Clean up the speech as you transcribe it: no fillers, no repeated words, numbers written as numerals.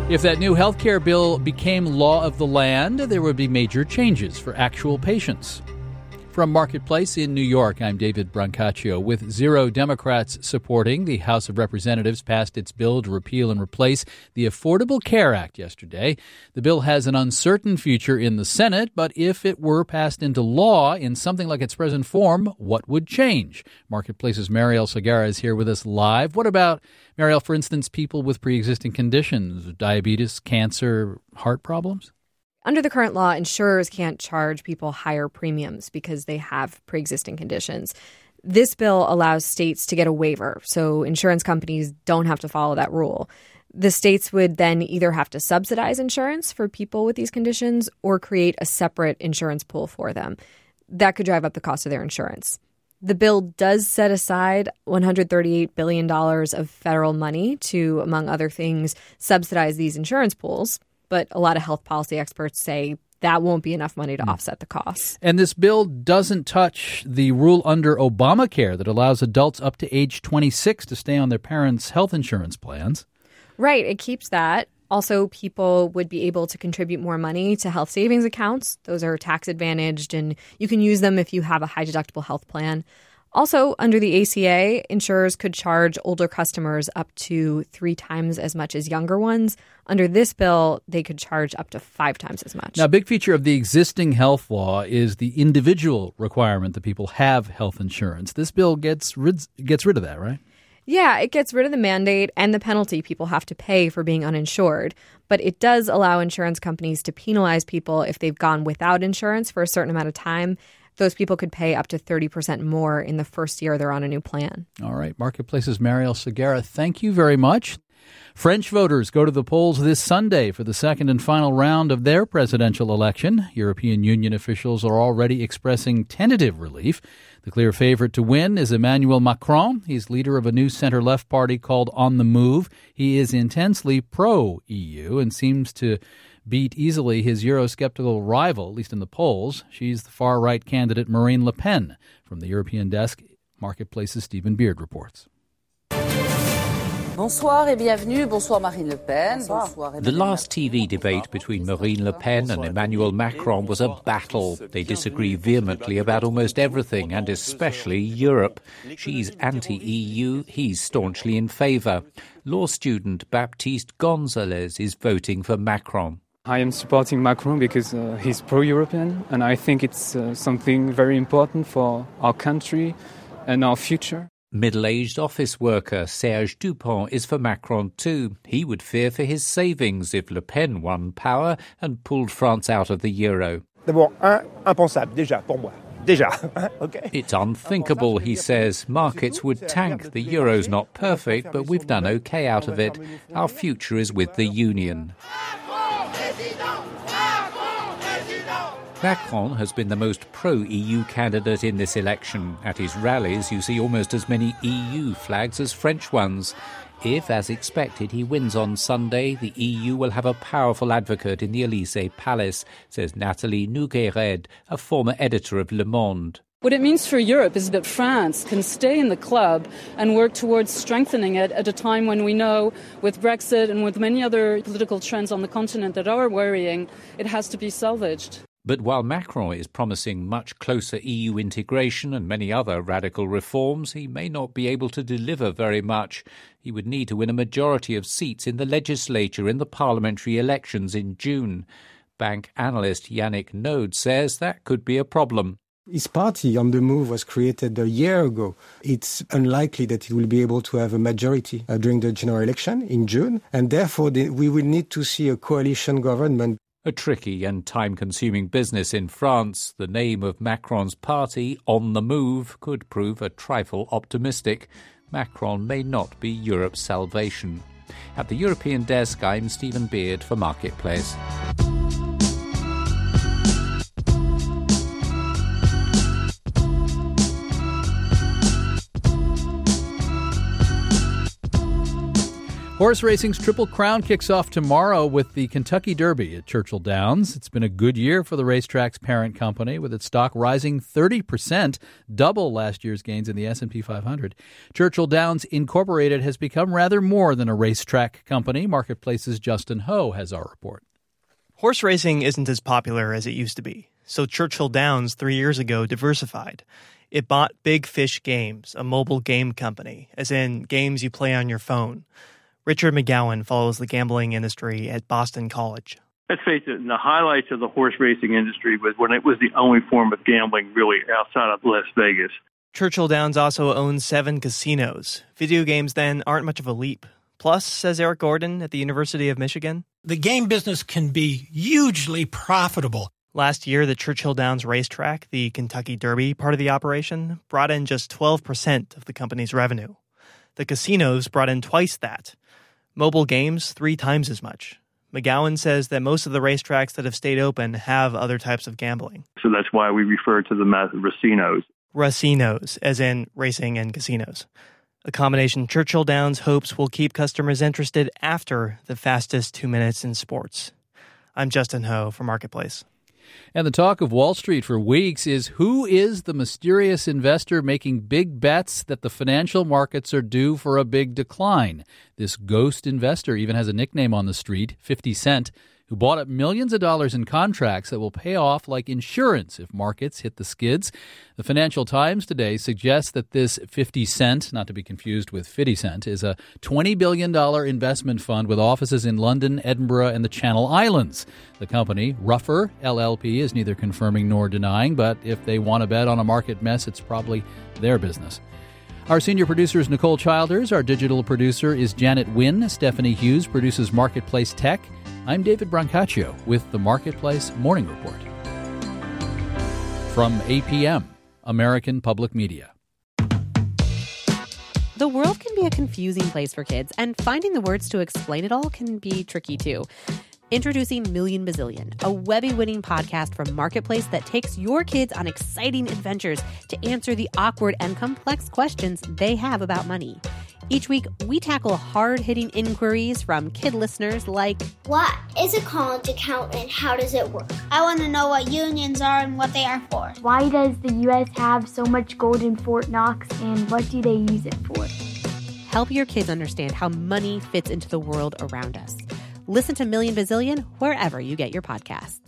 If that new health care bill became law of the land, there would be major changes for actual patients. From Marketplace in New York, I'm David Brancaccio. With 0 Democrats supporting, the House of Representatives passed its bill to repeal and replace the Affordable Care Act yesterday. The bill has an uncertain future in the Senate, but if it were passed into law in something like its present form, what would change? Marketplace's Mariel Segarra is here with us live. What about, Mariel, for instance, people with pre-existing conditions, diabetes, cancer, heart problems? Under the current law, insurers can't charge people higher premiums because they have pre-existing conditions. This bill allows states to get a waiver, so insurance companies don't have to follow that rule. The states would then either have to subsidize insurance for people with these conditions or create a separate insurance pool for them. That could drive up the cost of their insurance. The bill does set aside $138 billion of federal money to, among other things, subsidize these insurance pools. But a lot of health policy experts say that won't be enough money to offset the costs. And this bill doesn't touch the rule under Obamacare that allows adults up to age 26 to stay on their parents' health insurance plans. Right. It keeps that. Also, people would be able to contribute more money to health savings accounts. Those are tax advantaged, and you can use them if you have a high deductible health plan. Also, under the ACA, insurers could charge older customers up to 3 times as much as younger ones. Under this bill, they could charge up to 5 times as much. Now, a big feature of the existing health law is the individual requirement that people have health insurance. This bill gets rid of that, right? Yeah, it gets rid of the mandate and the penalty people have to pay for being uninsured. But it does allow insurance companies to penalize people if they've gone without insurance for a certain amount of time. Those people could pay up to 30% more in the first year they're on a new plan. All right. Marketplace's Mariel Segarra, thank you very much. French voters go to the polls this Sunday for the second and final round of their presidential election. European Union officials are already expressing tentative relief. The clear favorite to win is Emmanuel Macron. He's leader of a new center-left party called On the Move. He is intensely pro-EU and seems to beat easily his Eurosceptical rival, at least in the polls. She's the far-right candidate Marine Le Pen. From the European desk, Marketplace's Stephen Beard reports. Bonsoir et bienvenue. Bonsoir Marine Le Pen. Bonsoir. The last TV debate between Marine Le Pen and Emmanuel Macron was a battle. They disagree vehemently about almost everything, and especially Europe. She's anti-EU, he's staunchly in favour. Law student Baptiste Gonzalez is voting for Macron. I am supporting Macron because he's pro-European, and I think it's something very important for our country and our future. Middle-aged office worker Serge Dupont is for Macron too. He would fear for his savings if Le Pen won power and pulled France out of the euro. D'abord, impensable, déjà, pour moi. Okay. It's unthinkable, he says. Markets would tank. The euro's not perfect, but we've done okay out of it. Our future is with the Union. Macron has been the most pro-EU candidate in this election. At his rallies, you see almost as many EU flags as French ones. If, as expected, he wins on Sunday, the EU will have a powerful advocate in the Élysée Palace, says Nathalie Nogueira, a former editor of Le Monde. What it means for Europe is that France can stay in the club and work towards strengthening it at a time when we know, with Brexit and with many other political trends on the continent that are worrying, it has to be salvaged. But while Macron is promising much closer EU integration and many other radical reforms, he may not be able to deliver very much. He would need to win a majority of seats in the legislature in the parliamentary elections in June. Bank analyst Yannick Node says that could be a problem. His party, On the Move, was created a year ago. It's unlikely that he will be able to have a majority during the general election in June, and therefore we will need to see a coalition government. A tricky and time-consuming business in France. The name of Macron's party, On the Move, could prove a trifle optimistic. Macron may not be Europe's salvation. At the European desk, I'm Stephen Beard for Marketplace. Horse racing's Triple Crown kicks off tomorrow with the Kentucky Derby at Churchill Downs. It's been a good year for the racetrack's parent company, with its stock rising 30%, double last year's gains in the S&P 500. Churchill Downs Incorporated has become rather more than a racetrack company. Marketplace's Justin Ho has our report. Horse racing isn't as popular as it used to be, so Churchill Downs 3 years ago diversified. It bought Big Fish Games, a mobile game company, as in games you play on your phone. Richard McGowan follows the gambling industry at Boston College. Let's face it, the highlights of the horse racing industry was when it was the only form of gambling really outside of Las Vegas. Churchill Downs also owns 7 casinos. Video games then aren't much of a leap. Plus, says Eric Gordon at the University of Michigan, the game business can be hugely profitable. Last year, the Churchill Downs racetrack, the Kentucky Derby part of the operation, brought in just 12% of the company's revenue. The casinos brought in twice that. Mobile games, 3 times as much. McGowan says that most of the racetracks that have stayed open have other types of gambling. So that's why we refer to them as racinos. Racinos, as in racing and casinos. A combination Churchill Downs hopes will keep customers interested after the fastest 2 minutes in sports. I'm Justin Ho for Marketplace. And the talk of Wall Street for weeks is, who is the mysterious investor making big bets that the financial markets are due for a big decline? This ghost investor even has a nickname on the street, 50 Cent, who bought up millions of dollars in contracts that will pay off like insurance if markets hit the skids. The Financial Times today suggests that this 50 Cent, not to be confused with 50 Cent, is a $20 billion investment fund with offices in London, Edinburgh, and the Channel Islands. The company, Ruffer LLP, is neither confirming nor denying, but if they want to bet on a market mess, it's probably their business. Our senior producer is Nicole Childers. Our digital producer is Janet Wynn. Stephanie Hughes produces Marketplace Tech. I'm David Brancaccio with the Marketplace Morning Report. From APM, American Public Media. The world can be a confusing place for kids, and finding the words to explain it all can be tricky too. Introducing Million Bazillion, a Webby-winning podcast from Marketplace that takes your kids on exciting adventures to answer the awkward and complex questions they have about money. Each week, we tackle hard-hitting inquiries from kid listeners like, what is a college account and how does it work? I want to know what unions are and what they are for. Why does the U.S. have so much gold in Fort Knox, and what do they use it for? Help your kids understand how money fits into the world around us. Listen to Million Bazillion wherever you get your podcasts.